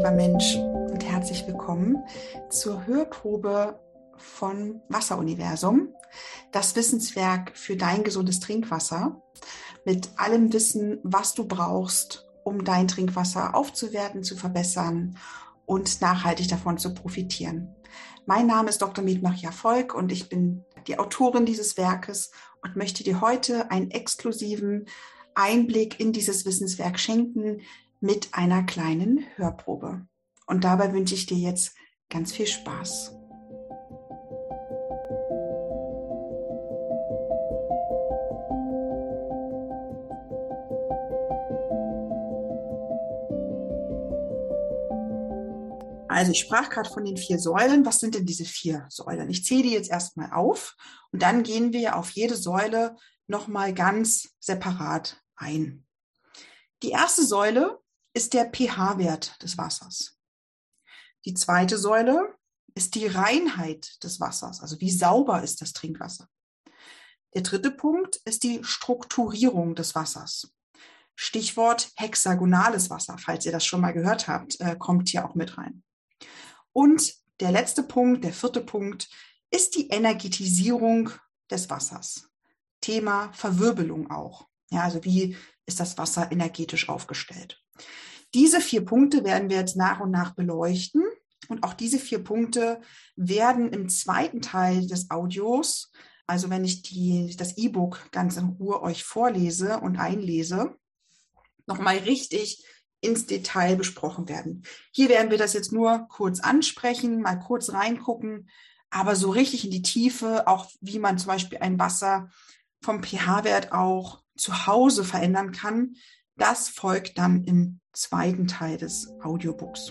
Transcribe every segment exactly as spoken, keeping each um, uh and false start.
lieber Mensch, und herzlich willkommen zur Hörprobe von Wasseruniversum, das Wissenswerk für dein gesundes Trinkwasser, mit allem Wissen, was du brauchst, um dein Trinkwasser aufzuwerten, zu verbessern und nachhaltig davon zu profitieren. Mein Name ist Doktor Mietmaria Volk und ich bin die Autorin dieses Werkes und möchte dir heute einen exklusiven Einblick in dieses Wissenswerk schenken mit einer kleinen Hörprobe. Und dabei wünsche ich dir jetzt ganz viel Spaß. Also ich sprach gerade von den vier Säulen. Was sind denn diese vier Säulen? Ich zähle die jetzt erstmal auf und dann gehen wir auf jede Säule nochmal ganz separat ein. Die erste Säule ist der pH-Wert des Wassers. Die zweite Säule ist die Reinheit des Wassers, also wie sauber ist das Trinkwasser. Der dritte Punkt ist die Strukturierung des Wassers. Stichwort hexagonales Wasser, falls ihr das schon mal gehört habt, äh, kommt hier auch mit rein. Und der letzte Punkt, der vierte Punkt, ist die Energetisierung des Wassers. Thema Verwirbelung auch. Ja, also wie ist das Wasser energetisch aufgestellt? Diese vier Punkte werden wir jetzt nach und nach beleuchten. Und auch diese vier Punkte werden im zweiten Teil des Audios, also wenn ich die, das E-Book ganz in Ruhe euch vorlese und einlese, nochmal richtig ins Detail besprochen werden. Hier werden wir das jetzt nur kurz ansprechen, mal kurz reingucken, aber so richtig in die Tiefe, auch wie man zum Beispiel ein Wasser vom pH-Wert auch zu Hause verändern kann, das folgt dann im zweiten Teil des Audiobooks.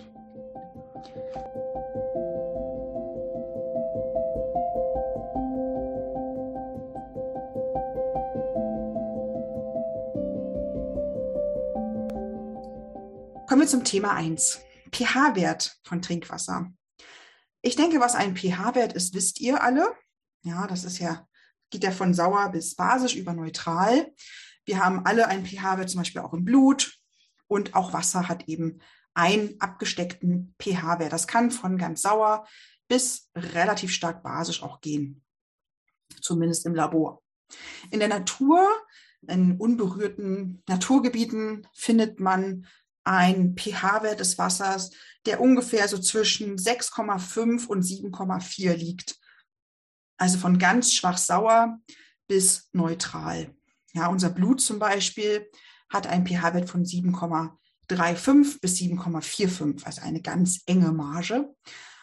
Kommen wir zum Thema eins. pH-Wert von Trinkwasser. Ich denke, was ein pH-Wert ist, wisst ihr alle. Ja, das ist ja, geht ja von sauer bis basisch über neutral. Wir haben alle einen pH-Wert, zum Beispiel auch im Blut. Und auch Wasser hat eben einen abgesteckten pH-Wert. Das kann von ganz sauer bis relativ stark basisch auch gehen. Zumindest im Labor. In der Natur, in unberührten Naturgebieten, findet man ein pH-Wert des Wassers, der ungefähr so zwischen sechs Komma fünf und sieben Komma vier liegt. Also von ganz schwach sauer bis neutral. Ja, unser Blut zum Beispiel hat einen pH-Wert von sieben Komma fünfunddreißig bis sieben Komma fünfundvierzig, also eine ganz enge Marge.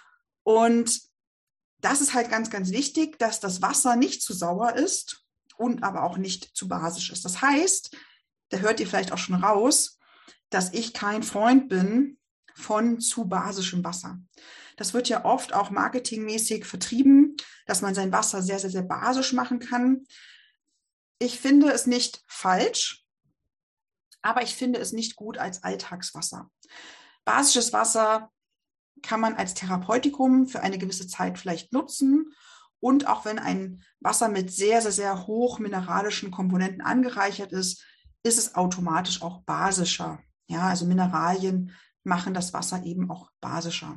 Und das ist halt ganz, ganz wichtig, dass das Wasser nicht zu sauer ist und aber auch nicht zu basisch ist. Das heißt, da hört ihr vielleicht auch schon raus, dass ich kein Freund bin von zu basischem Wasser. Das wird ja oft auch marketingmäßig vertrieben, dass man sein Wasser sehr, sehr, sehr basisch machen kann. Ich finde es nicht falsch, aber ich finde es nicht gut als Alltagswasser. Basisches Wasser kann man als Therapeutikum für eine gewisse Zeit vielleicht nutzen. Und auch wenn ein Wasser mit sehr, sehr, sehr hoch mineralischen Komponenten angereichert ist, ist es automatisch auch basischer. Ja, also Mineralien machen das Wasser eben auch basischer.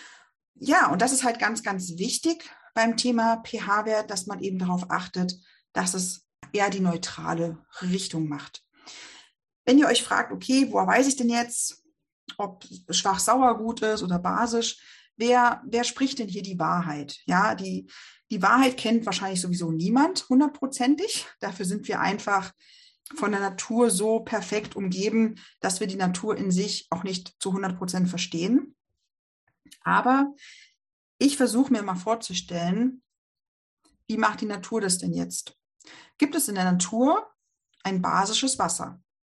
Ja, und das ist halt ganz, ganz wichtig beim Thema pH-Wert, dass man eben darauf achtet, dass es eher die neutrale Richtung macht. Wenn ihr euch fragt, okay, woher weiß ich denn jetzt, ob schwach-sauer gut ist oder basisch, wer, wer spricht denn hier die Wahrheit? Ja, die, die Wahrheit kennt wahrscheinlich sowieso niemand hundertprozentig. Dafür sind wir einfach von der Natur so perfekt umgeben, dass wir die Natur in sich auch nicht zu hundert Prozent verstehen. Aber ich versuche mir mal vorzustellen, wie macht die Natur das denn jetzt? Gibt es in der Natur ein basisches Wasser?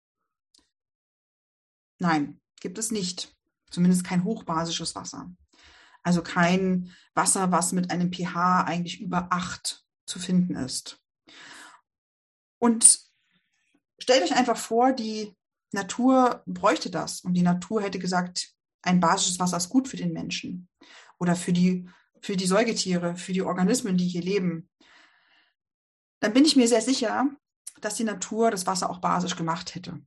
Nein, gibt es nicht. Zumindest kein hochbasisches Wasser. Also kein Wasser, was mit einem pH eigentlich über acht zu finden ist. Und stellt euch einfach vor, die Natur bräuchte das und die Natur hätte gesagt, ein basisches Wasser ist gut für den Menschen oder für die, für die Säugetiere, für die Organismen, die hier leben. Dann bin ich mir sehr sicher, dass die Natur das Wasser auch basisch gemacht hätte.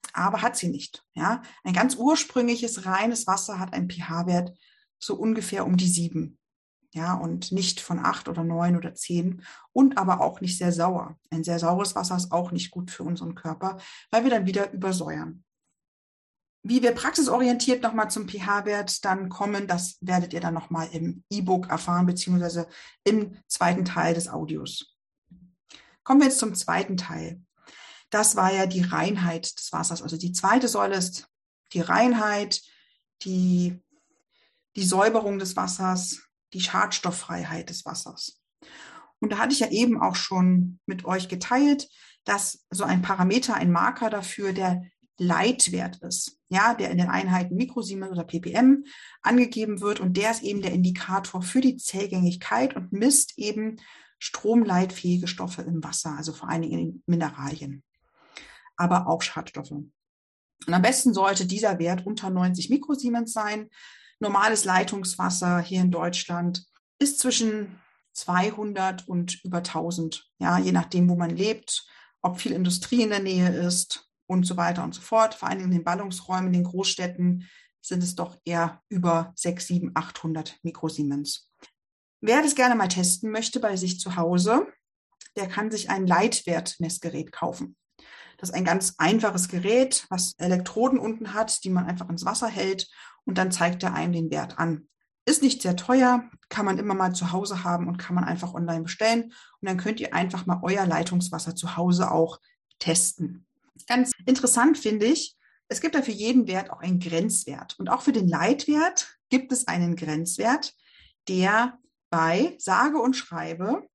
aber hat sie nicht. Ja? Ein ganz ursprüngliches, reines Wasser hat einen pH-Wert so ungefähr um die sieben. Ja, und nicht von acht oder neun oder zehn und aber auch nicht sehr sauer. Ein sehr saures Wasser ist auch nicht gut für unseren Körper, weil wir dann wieder übersäuern. Wie wir praxisorientiert nochmal zum pH-Wert dann kommen, das werdet ihr dann nochmal im E-Book erfahren, beziehungsweise im zweiten Teil des Audios. Kommen wir jetzt zum zweiten Teil. Das war ja die Reinheit des Wassers. Also die zweite Säule ist die Reinheit, die, die Säuberung des Wassers, die Schadstofffreiheit des Wassers. Und da hatte ich ja eben auch schon mit euch geteilt, dass so ein Parameter, ein Marker dafür der Leitwert ist, ja, der in den Einheiten Mikrosiemens oder ppm angegeben wird. Und der ist eben der Indikator für die Zellgängigkeit und misst eben stromleitfähige Stoffe im Wasser, also vor allen Dingen in den Mineralien, aber auch Schadstoffe. Und am besten sollte dieser Wert unter neunzig Mikrosiemens sein. Normales Leitungswasser hier in Deutschland ist zwischen zweihundert und über tausend, ja, je nachdem, wo man lebt, ob viel Industrie in der Nähe ist und so weiter und so fort. Vor allem in den Ballungsräumen, in den Großstädten sind es doch eher über sechshundert, siebenhundert, achthundert Mikrosiemens. Wer das gerne mal testen möchte bei sich zu Hause, der kann sich ein Leitwertmessgerät kaufen. Das ist ein ganz einfaches Gerät, was Elektroden unten hat, die man einfach ins Wasser hält und dann zeigt er einem den Wert an. Ist nicht sehr teuer, kann man immer mal zu Hause haben und kann man einfach online bestellen. Und dann könnt ihr einfach mal euer Leitungswasser zu Hause auch testen. Ganz interessant finde ich, es gibt ja für jeden Wert auch einen Grenzwert. Und auch für den Leitwert gibt es einen Grenzwert, der bei sage und schreibe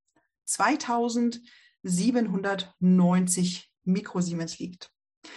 zweitausendsiebenhundertneunzig Mikrosiemens liegt.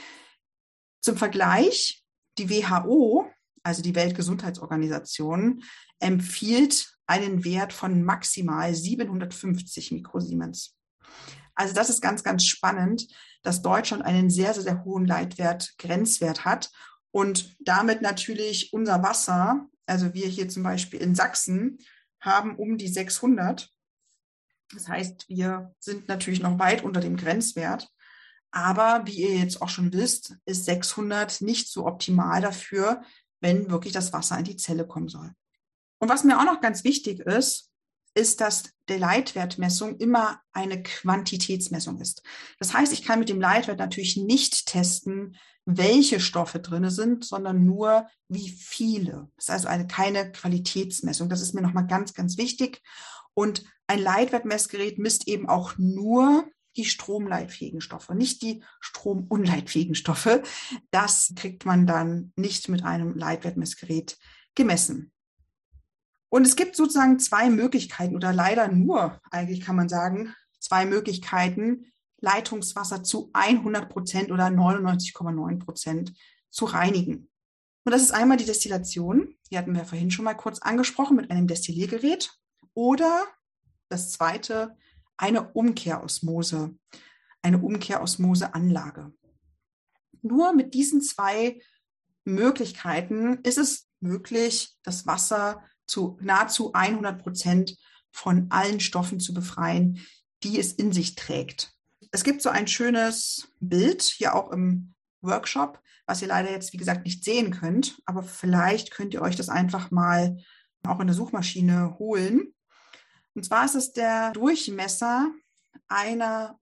Zum Vergleich, die W H O, also die Weltgesundheitsorganisation, empfiehlt einen Wert von maximal siebenhundertfünfzig Mikrosiemens. Also das ist ganz, ganz spannend, dass Deutschland einen sehr, sehr, sehr hohen Leitwert, Grenzwert hat und damit natürlich unser Wasser, also wir hier zum Beispiel in Sachsen, haben um die sechshundert. Das heißt, wir sind natürlich noch weit unter dem Grenzwert. Aber wie ihr jetzt auch schon wisst, ist sechshundert nicht so optimal dafür, wenn wirklich das Wasser in die Zelle kommen soll. Und was mir auch noch ganz wichtig ist, ist, dass die Leitwertmessung immer eine Quantitätsmessung ist. Das heißt, ich kann mit dem Leitwert natürlich nicht testen, welche Stoffe drin sind, sondern nur, wie viele. Das ist also eine, keine Qualitätsmessung. Das ist mir nochmal ganz, ganz wichtig. Und ein Leitwertmessgerät misst eben auch nur die stromleitfähigen Stoffe, nicht die stromunleitfähigen Stoffe. Das kriegt man dann nicht mit einem Leitwertmessgerät gemessen. Und es gibt sozusagen zwei Möglichkeiten oder leider nur, eigentlich kann man sagen, zwei Möglichkeiten, Leitungswasser zu hundert Prozent oder neunundneunzig Komma neun Prozent zu reinigen. Und das ist einmal die Destillation, die hatten wir vorhin schon mal kurz angesprochen mit einem Destilliergerät, oder das zweite, eine Umkehrosmose, eine Umkehrosmoseanlage. Nur mit diesen zwei Möglichkeiten ist es möglich, das Wasser zu nahezu hundert Prozent von allen Stoffen zu befreien, die es in sich trägt. Es gibt so ein schönes Bild hier auch im Workshop, was ihr leider jetzt, wie gesagt, nicht sehen könnt, aber vielleicht könnt ihr euch das einfach mal auch in der Suchmaschine holen. Und zwar ist es der Durchmesser einer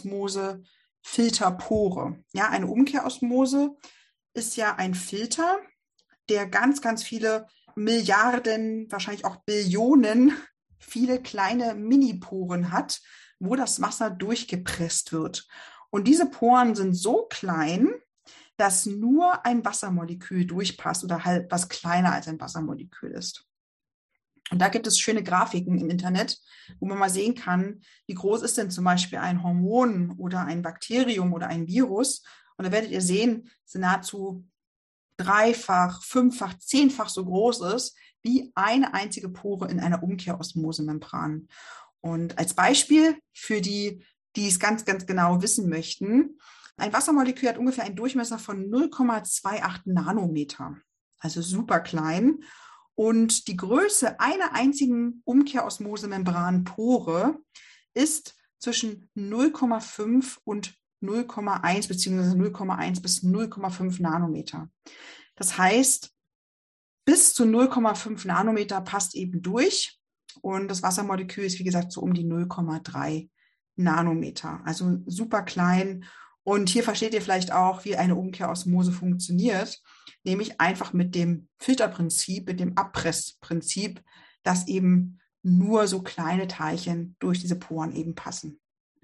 Umkehrosmose-Filterpore. Ja, eine Umkehrosmose ist ja ein Filter, der ganz, ganz viele Milliarden, wahrscheinlich auch Billionen, viele kleine Mini-Poren hat, wo das Wasser durchgepresst wird. Und diese Poren sind so klein, dass nur ein Wassermolekül durchpasst oder halt was kleiner als ein Wassermolekül ist. Und da gibt es schöne Grafiken im Internet, wo man mal sehen kann, wie groß ist denn zum Beispiel ein Hormon oder ein Bakterium oder ein Virus. Und da werdet ihr sehen, dass es nahezu dreifach, fünffach, zehnfach so groß ist wie eine einzige Pore in einer Umkehrosmosemembran. Und als Beispiel für die, die es ganz, ganz genau wissen möchten, ein Wassermolekül hat ungefähr einen Durchmesser von null Komma achtundzwanzig Nanometer, also super klein. Und die Größe einer einzigen Umkehrosmosemembranpore ist zwischen null Komma fünf und null Komma eins bzw. null Komma eins bis null Komma fünf Nanometer. Das heißt, bis zu null Komma fünf Nanometer passt eben durch und das Wassermolekül ist, wie gesagt, so um die null Komma drei Nanometer, also super klein. Und hier versteht ihr vielleicht auch, wie eine Umkehrosmose funktioniert, nämlich einfach mit dem Filterprinzip, mit dem Abpressprinzip, dass eben nur so kleine Teilchen durch diese Poren eben passen.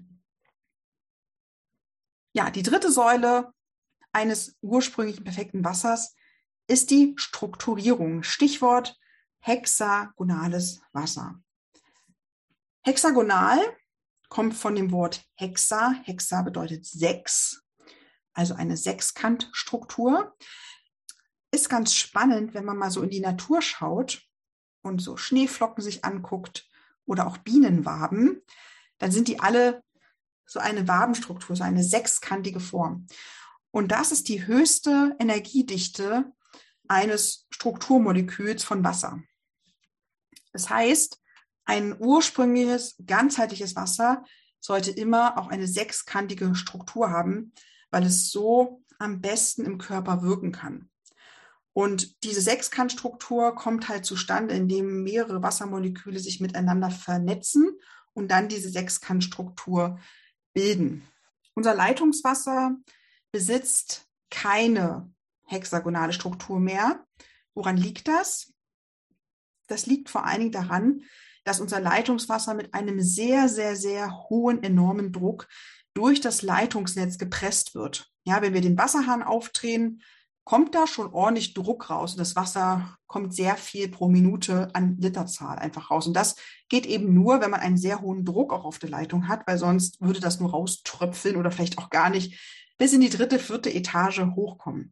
Ja, die dritte Säule eines ursprünglichen perfekten Wassers ist die Strukturierung. Stichwort hexagonales Wasser. Hexagonal kommt von dem Wort Hexa. Hexa bedeutet sechs, also eine Sechskantstruktur. Ist ganz spannend, wenn man mal so in die Natur schaut und so Schneeflocken sich anguckt oder auch Bienenwaben, dann sind die alle so eine Wabenstruktur, so eine sechskantige Form. Und das ist die höchste Energiedichte eines Strukturmoleküls von Wasser. Das heißt, ein ursprüngliches, ganzheitliches Wasser sollte immer auch eine sechskantige Struktur haben, weil es so am besten im Körper wirken kann. Und diese Sechskantstruktur kommt halt zustande, indem mehrere Wassermoleküle sich miteinander vernetzen und dann diese Sechskantstruktur bilden. Unser Leitungswasser besitzt keine hexagonale Struktur mehr. Woran liegt das? Das liegt vor allen Dingen daran, dass unser Leitungswasser mit einem sehr, sehr, sehr hohen, enormen Druck durch das Leitungsnetz gepresst wird. Ja, wenn wir den Wasserhahn aufdrehen, kommt da schon ordentlich Druck raus und das Wasser kommt sehr viel pro Minute an Literzahl einfach raus. Und das geht eben nur, wenn man einen sehr hohen Druck auch auf der Leitung hat, weil sonst würde das nur rauströpfeln oder vielleicht auch gar nicht bis in die dritte, vierte Etage hochkommen.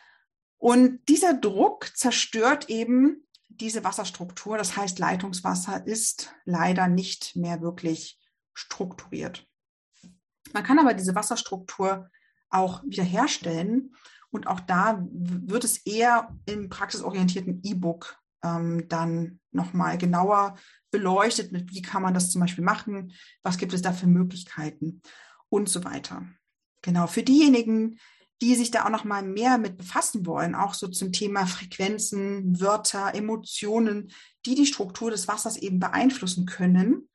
Und dieser Druck zerstört eben diese Wasserstruktur. Das heißt, Leitungswasser ist leider nicht mehr wirklich strukturiert. Man kann aber diese Wasserstruktur auch wiederherstellen. Und auch da wird es eher im praxisorientierten E-Book ähm, dann nochmal genauer beleuchtet, mit wie kann man das zum Beispiel machen, was gibt es da für Möglichkeiten und so weiter. Genau, für diejenigen, die sich da auch nochmal mehr mit befassen wollen, auch so zum Thema Frequenzen, Wörter, Emotionen, die die Struktur des Wassers eben beeinflussen können,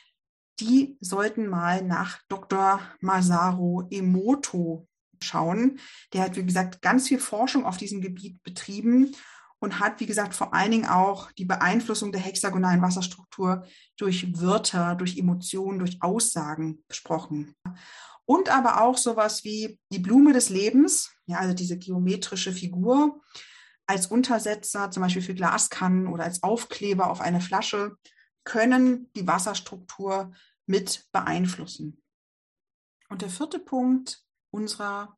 die sollten mal nach Doktor Masaru Emoto schauen. Der hat, wie gesagt, ganz viel Forschung auf diesem Gebiet betrieben und hat, wie gesagt, vor allen Dingen auch die Beeinflussung der hexagonalen Wasserstruktur durch Wörter, durch Emotionen, durch Aussagen besprochen. Und aber auch sowas wie die Blume des Lebens, ja, also diese geometrische Figur als Untersetzer, zum Beispiel für Glaskannen oder als Aufkleber auf eine Flasche, können die Wasserstruktur mit beeinflussen. Und der vierte Punkt unserer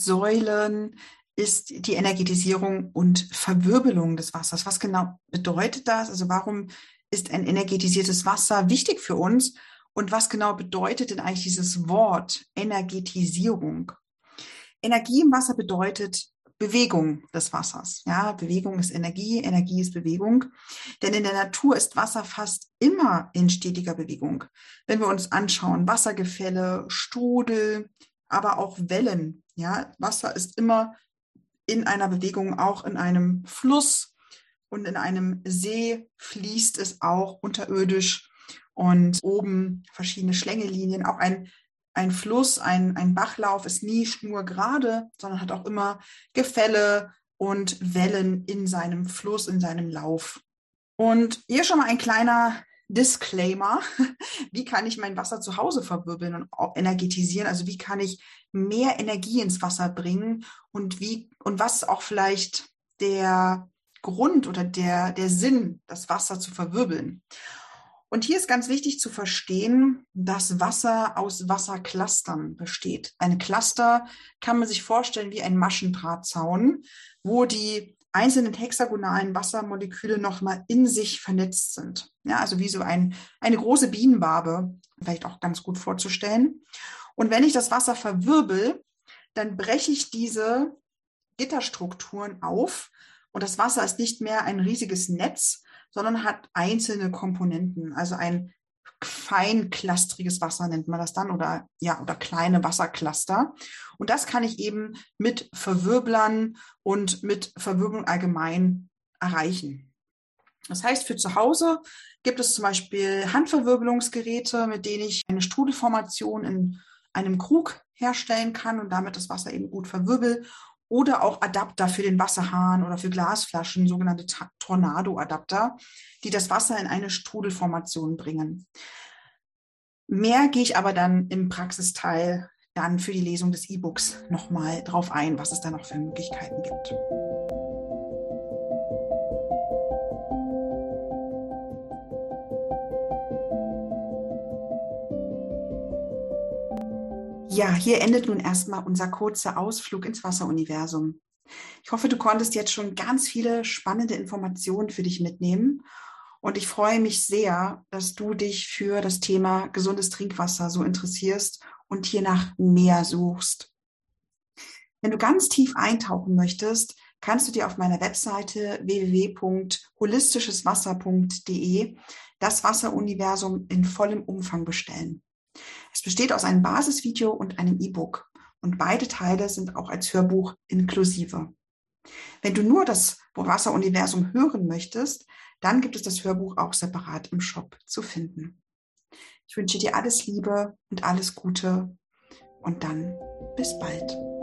Säulen ist die Energetisierung und Verwirbelung des Wassers. Was genau bedeutet das? Also warum ist ein energetisiertes Wasser wichtig für uns? Und was genau bedeutet denn eigentlich dieses Wort Energetisierung? Energie im Wasser bedeutet Bewegung des Wassers. Ja, Bewegung ist Energie, Energie ist Bewegung. Denn in der Natur ist Wasser fast immer in stetiger Bewegung. Wenn wir uns anschauen, Wassergefälle, Strudel, aber auch Wellen. Ja, Wasser ist immer in einer Bewegung, auch in einem Fluss und in einem See fließt es auch unterirdisch und oben verschiedene Schlängelinien. Auch ein, ein Fluss, ein, ein Bachlauf ist nie schnurgerade, sondern hat auch immer Gefälle und Wellen in seinem Fluss, in seinem Lauf. Und hier schon mal ein kleiner Disclaimer. Wie kann ich mein Wasser zu Hause verwirbeln und energetisieren? Also wie kann ich mehr Energie ins Wasser bringen und wie und was ist auch vielleicht der Grund oder der, der Sinn, das Wasser zu verwirbeln? Und hier ist ganz wichtig zu verstehen, dass Wasser aus Wasserclustern besteht. Ein Cluster kann man sich vorstellen wie ein Maschendrahtzaun, wo die einzelnen hexagonalen Wassermoleküle nochmal in sich vernetzt sind. Ja, also wie so ein, eine große Bienenwabe, vielleicht auch ganz gut vorzustellen. Und wenn ich das Wasser verwirbel, dann breche ich diese Gitterstrukturen auf und das Wasser ist nicht mehr ein riesiges Netz, sondern hat einzelne Komponenten, also ein feinklastriges Wasser nennt man das dann oder ja, oder kleine Wassercluster. Und das kann ich eben mit Verwirblern und mit Verwirbelung allgemein erreichen. Das heißt, für zu Hause gibt es zum Beispiel Handverwirbelungsgeräte, mit denen ich eine Strudelformation in einem Krug herstellen kann und damit das Wasser eben gut verwirbel. Oder auch Adapter für den Wasserhahn oder für Glasflaschen, sogenannte Tornado-Adapter, die das Wasser in eine Strudelformation bringen. Mehr gehe ich aber dann im Praxisteil dann für die Lesung des E-Books nochmal drauf ein, was es da noch für Möglichkeiten gibt. Ja, hier endet nun erstmal unser kurzer Ausflug ins Wasseruniversum. Ich hoffe, du konntest jetzt schon ganz viele spannende Informationen für dich mitnehmen. Und ich freue mich sehr, dass du dich für das Thema gesundes Trinkwasser so interessierst und hier nach mehr suchst. Wenn du ganz tief eintauchen möchtest, kannst du dir auf meiner Webseite w w w punkt holistisches wasser punkt d e das Wasseruniversum in vollem Umfang bestellen. Es besteht aus einem Basisvideo und einem E-Book und beide Teile sind auch als Hörbuch inklusive. Wenn du nur das Wasseruniversum hören möchtest, dann gibt es das Hörbuch auch separat im Shop zu finden. Ich wünsche dir alles Liebe und alles Gute und dann bis bald.